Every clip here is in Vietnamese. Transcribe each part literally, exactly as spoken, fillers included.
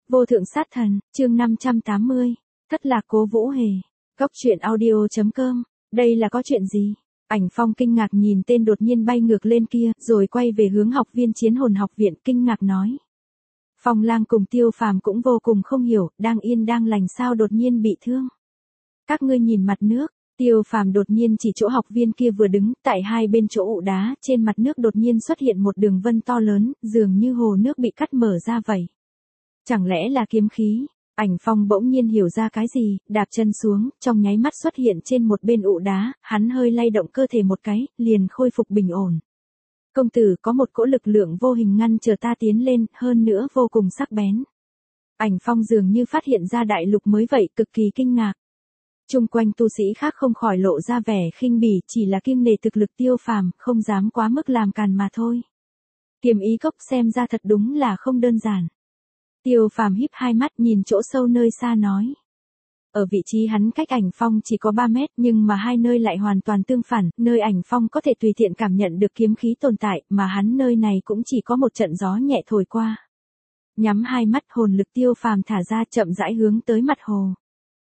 Vô thượng sát thần, chương năm trăm tám mươi, thất lạc Cố Vũ Hề. Góc truyện audio chấm com, đây là có chuyện gì? Ảnh Phong kinh ngạc nhìn tên đột nhiên bay ngược lên kia, rồi quay về hướng học viên Chiến Hồn học viện kinh ngạc nói. Phong Lang cùng Tiêu Phàm cũng vô cùng không hiểu, đang yên đang lành sao đột nhiên bị thương. Các ngươi nhìn mặt nước. Tiêu Phàm đột nhiên chỉ chỗ học viên kia vừa đứng, tại hai bên chỗ ụ đá, trên mặt nước đột nhiên xuất hiện một đường vân to lớn, dường như hồ nước bị cắt mở ra vậy. Chẳng lẽ là kiếm khí? Ảnh Phong bỗng nhiên hiểu ra cái gì, đạp chân xuống, trong nháy mắt xuất hiện trên một bên ụ đá, hắn hơi lay động cơ thể một cái, liền khôi phục bình ổn. Công tử, có một cỗ lực lượng vô hình ngăn chờ ta tiến lên, hơn nữa vô cùng sắc bén. Ảnh Phong dường như phát hiện ra đại lục mới vậy, cực kỳ kinh ngạc. Chung quanh tu sĩ khác không khỏi lộ ra vẻ khinh bỉ, chỉ là kiêng nể thực lực Tiêu Phàm, không dám quá mức làm càn mà thôi. Kiếm ý cốc xem ra thật đúng là không đơn giản. Tiêu Phàm híp hai mắt nhìn chỗ sâu nơi xa nói. Ở vị trí hắn cách Ảnh Phong chỉ có ba mét, nhưng mà hai nơi lại hoàn toàn tương phản, nơi Ảnh Phong có thể tùy tiện cảm nhận được kiếm khí tồn tại, mà hắn nơi này cũng chỉ có một trận gió nhẹ thổi qua. Nhắm hai mắt, hồn lực Tiêu Phàm thả ra, chậm rãi hướng tới mặt hồ.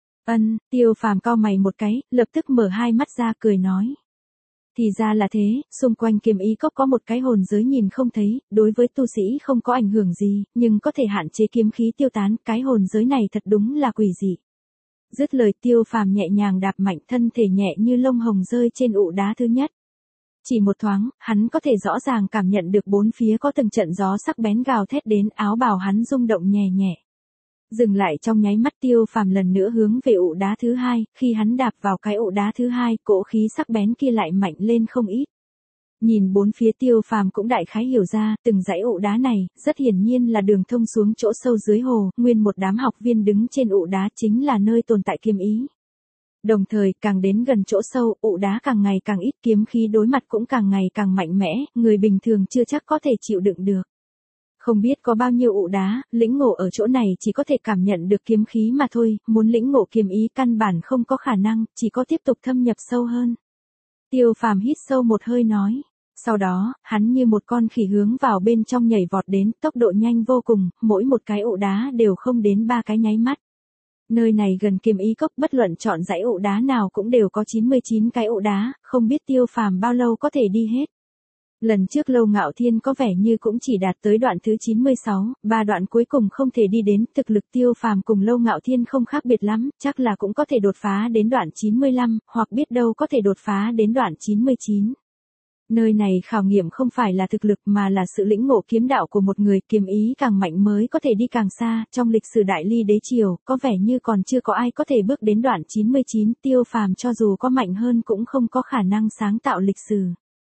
Ân, Tiêu Phàm cau mày một cái, lập tức mở hai mắt ra cười nói. Thì ra là thế, xung quanh kiếm ý cốc có một cái hồn giới nhìn không thấy, đối với tu sĩ không có ảnh hưởng gì, nhưng có thể hạn chế kiếm khí tiêu tán, cái hồn giới này thật đúng là quỷ dị. Dứt lời Tiêu Phàm nhẹ nhàng đạp mạnh, thân thể nhẹ như lông hồng rơi trên ụ đá thứ nhất. Chỉ một thoáng, hắn có thể rõ ràng cảm nhận được bốn phía có từng trận gió sắc bén gào thét đến, áo bào hắn rung động nhẹ nhẹ. Dừng lại trong nháy mắt, Tiêu Phàm lần nữa hướng về ụ đá thứ hai, khi hắn đạp vào cái ụ đá thứ hai, cỗ khí sắc bén kia lại mạnh lên không ít. Nhìn bốn phía, Tiêu Phàm cũng đại khái hiểu ra, từng dãy ụ đá này, rất hiển nhiên là đường thông xuống chỗ sâu dưới hồ, nguyên một đám học viên đứng trên ụ đá chính là nơi tồn tại kiếm ý. Đồng thời, càng đến gần chỗ sâu, ụ đá càng ngày càng ít, kiếm khí đối mặt cũng càng ngày càng mạnh mẽ, người bình thường chưa chắc có thể chịu đựng được. Không biết có bao nhiêu ụ đá, lĩnh ngộ ở chỗ này chỉ có thể cảm nhận được kiếm khí mà thôi, muốn lĩnh ngộ kiếm ý căn bản không có khả năng, chỉ có tiếp tục thâm nhập sâu hơn. Tiêu Phàm hít sâu một hơi nói. Sau đó, hắn như một con khỉ hướng vào bên trong nhảy vọt đến, tốc độ nhanh vô cùng, mỗi một cái ụ đá đều không đến ba cái nháy mắt. Nơi này gần kiếm ý cốc, bất luận chọn dãy ụ đá nào cũng đều có chín mươi chín cái ụ đá, không biết Tiêu Phàm bao lâu có thể đi hết. Lần trước Lâu Ngạo Thiên có vẻ như cũng chỉ đạt tới đoạn thứ chín mươi sáu, ba đoạn cuối cùng không thể đi đến, thực lực Tiêu Phàm cùng Lâu Ngạo Thiên không khác biệt lắm, chắc là cũng có thể đột phá đến đoạn chín mươi lăm, hoặc biết đâu có thể đột phá đến đoạn chín mươi chín. Nơi này khảo nghiệm không phải là thực lực mà là sự lĩnh ngộ kiếm đạo của một người, kiếm ý càng mạnh mới có thể đi càng xa, trong lịch sử Đại Ly đế triều, có vẻ như còn chưa có ai có thể bước đến đoạn chín mươi chín, Tiêu Phàm cho dù có mạnh hơn cũng không có khả năng sáng tạo lịch sử.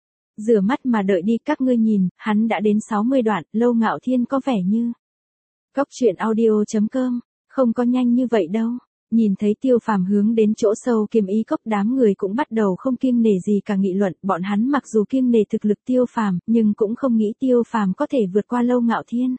Rửa mắt mà đợi đi, các ngươi nhìn, hắn đã đến sáu mươi đoạn, Lâu Ngạo Thiên có vẻ như. Góc truyện audio chấm com, không có nhanh như vậy đâu. Nhìn thấy Tiêu Phàm hướng đến chỗ sâu kiếm ý cốc, đám người cũng bắt đầu không kiêng nể gì cả nghị luận, bọn hắn mặc dù kiêng nể thực lực Tiêu Phàm, nhưng cũng không nghĩ Tiêu Phàm có thể vượt qua Lâu Ngạo Thiên.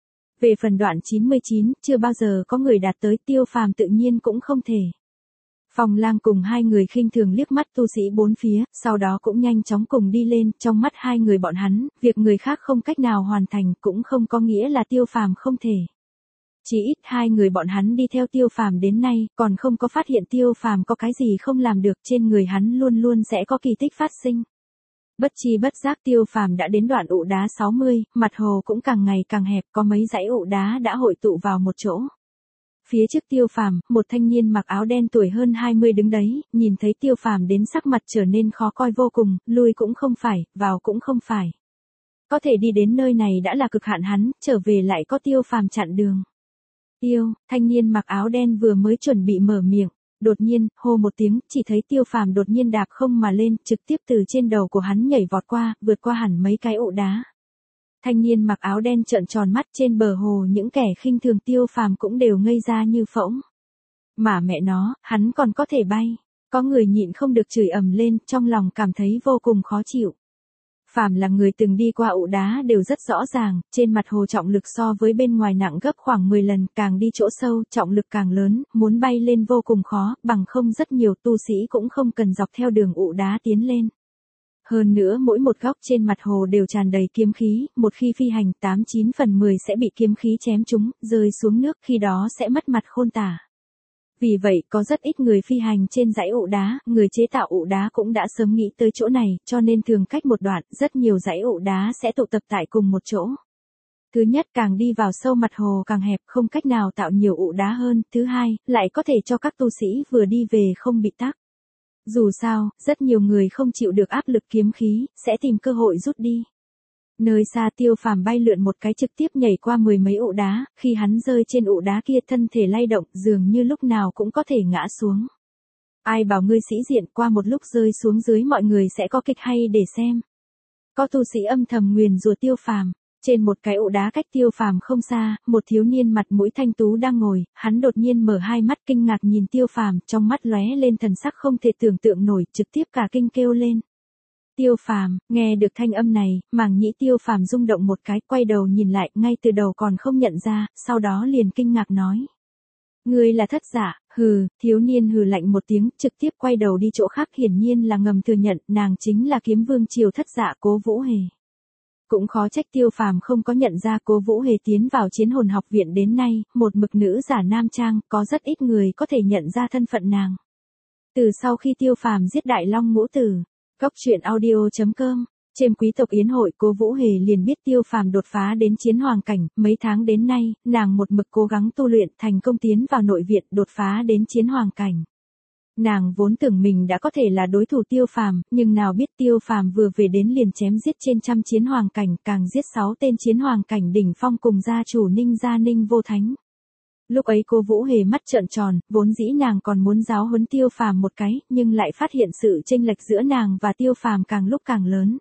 Về phần đoạn chín mươi chín, chưa bao giờ có người đạt tới, Tiêu Phàm tự nhiên cũng không thể. Phong Lang cùng hai người khinh thường liếc mắt tu sĩ bốn phía, sau đó cũng nhanh chóng cùng đi lên, trong mắt hai người bọn hắn, việc người khác không cách nào hoàn thành cũng không có nghĩa là Tiêu Phàm không thể. Chỉ ít hai người bọn hắn đi theo Tiêu Phàm đến nay, còn không có phát hiện Tiêu Phàm có cái gì không làm được, trên người hắn luôn luôn sẽ có kỳ tích phát sinh. Bất chi bất giác Tiêu Phàm đã đến đoạn ụ đá sáu mươi, mặt hồ cũng càng ngày càng hẹp, có mấy dãy ụ đá đã hội tụ vào một chỗ. Phía trước Tiêu Phàm, một thanh niên mặc áo đen tuổi hơn hai mươi đứng đấy, nhìn thấy Tiêu Phàm đến sắc mặt trở nên khó coi vô cùng, lui cũng không phải, vào cũng không phải. Có thể đi đến nơi này đã là cực hạn hắn, trở về lại có Tiêu Phàm chặn đường. Tiêu, thanh niên mặc áo đen vừa mới chuẩn bị mở miệng, đột nhiên, hô một tiếng, chỉ thấy Tiêu Phàm đột nhiên đạp không mà lên, trực tiếp từ trên đầu của hắn nhảy vọt qua, vượt qua hẳn mấy cái ụ đá. Thanh niên mặc áo đen trợn tròn mắt, trên bờ hồ những kẻ khinh thường Tiêu Phàm cũng đều ngây ra như phỗng. Mà mẹ nó, hắn còn có thể bay. Có người nhịn không được chửi ầm lên, trong lòng cảm thấy vô cùng khó chịu. Phàm là người từng đi qua ụ đá đều rất rõ ràng, trên mặt hồ trọng lực so với bên ngoài nặng gấp khoảng mười lần, càng đi chỗ sâu, trọng lực càng lớn, muốn bay lên vô cùng khó, bằng không rất nhiều tu sĩ cũng không cần dọc theo đường ụ đá tiến lên. Hơn nữa mỗi một góc trên mặt hồ đều tràn đầy kiếm khí, một khi phi hành tám chín phần mười sẽ bị kiếm khí chém trúng, rơi xuống nước, khi đó sẽ mất mặt khôn tả. Vì vậy có rất ít người phi hành trên dãy ụ đá, người chế tạo ụ đá cũng đã sớm nghĩ tới chỗ này, cho nên thường cách một đoạn, rất nhiều dãy ụ đá sẽ tụ tập tại cùng một chỗ. Thứ nhất, càng đi vào sâu mặt hồ càng hẹp, không cách nào tạo nhiều ụ đá hơn. Thứ hai, lại có thể cho các tu sĩ vừa đi về không bị tắc. Dù sao, rất nhiều người không chịu được áp lực kiếm khí, sẽ tìm cơ hội rút đi. Nơi xa Tiêu Phàm bay lượn một cái trực tiếp nhảy qua mười mấy ụ đá, khi hắn rơi trên ụ đá kia thân thể lay động, dường như lúc nào cũng có thể ngã xuống. Ai bảo ngươi sĩ diện, qua một lúc rơi xuống dưới mọi người sẽ có kịch hay để xem. Có tu sĩ âm thầm nguyền rủa Tiêu Phàm. Trên một cái ụ đá cách Tiêu Phàm không xa, một thiếu niên mặt mũi thanh tú đang ngồi, hắn đột nhiên mở hai mắt kinh ngạc nhìn Tiêu Phàm, trong mắt lóe lên thần sắc không thể tưởng tượng nổi, trực tiếp cả kinh kêu lên. Tiêu Phàm, nghe được thanh âm này, màng nhĩ Tiêu Phàm rung động một cái, quay đầu nhìn lại, ngay từ đầu còn không nhận ra, sau đó liền kinh ngạc nói. Ngươi là thất giả, hừ, thiếu niên hừ lạnh một tiếng, trực tiếp quay đầu đi chỗ khác, hiển nhiên là ngầm thừa nhận, nàng chính là kiếm vương triều thất giả Cố Vũ Hề. Cũng khó trách Tiêu Phàm không có nhận ra Cố Vũ Hề tiến vào Chiến Hồn học viện đến nay, một mực nữ giả nam trang, có rất ít người có thể nhận ra thân phận nàng. Từ sau khi Tiêu Phàm giết Đại Long Ngũ Tử, Cốc truyện audio chấm com, trên quý tộc yến hội Cố Vũ Hề liền biết Tiêu Phàm đột phá đến chiến hoàng cảnh, mấy tháng đến nay, nàng một mực cố gắng tu luyện, thành công tiến vào nội viện, đột phá đến chiến hoàng cảnh. Nàng vốn tưởng mình đã có thể là đối thủ Tiêu Phàm, nhưng nào biết Tiêu Phàm vừa về đến liền chém giết trên trăm chiến hoàng cảnh, càng giết sáu tên chiến hoàng cảnh đỉnh phong cùng gia chủ Ninh gia Ninh Vô Thánh. Lúc ấy Cố Vũ Hề mắt trợn tròn, vốn dĩ nàng còn muốn giáo huấn Tiêu Phàm một cái, nhưng lại phát hiện sự chênh lệch giữa nàng và Tiêu Phàm càng lúc càng lớn.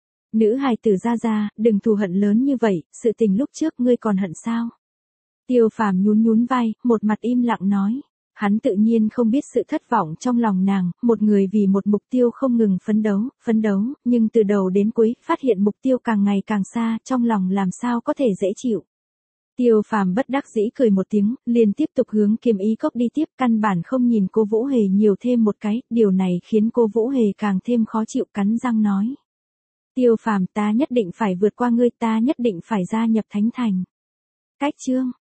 Nữ hài tử ra ra, đừng thù hận lớn như vậy, sự tình lúc trước ngươi còn hận sao? Tiêu Phàm nhún nhún vai, một mặt im lặng nói. Hắn tự nhiên không biết sự thất vọng trong lòng nàng, một người vì một mục tiêu không ngừng phấn đấu, phấn đấu, nhưng từ đầu đến cuối, phát hiện mục tiêu càng ngày càng xa, trong lòng làm sao có thể dễ chịu. Tiêu Phàm bất đắc dĩ cười một tiếng, liền tiếp tục hướng Kiếm Ý Cốc đi tiếp, căn bản không nhìn Cố Vũ Hề nhiều thêm một cái, điều này khiến Cố Vũ Hề càng thêm khó chịu, cắn răng nói. Tiêu Phàm, ta nhất định phải vượt qua ngươi, ta nhất định phải gia nhập Thánh Thành. Cách chương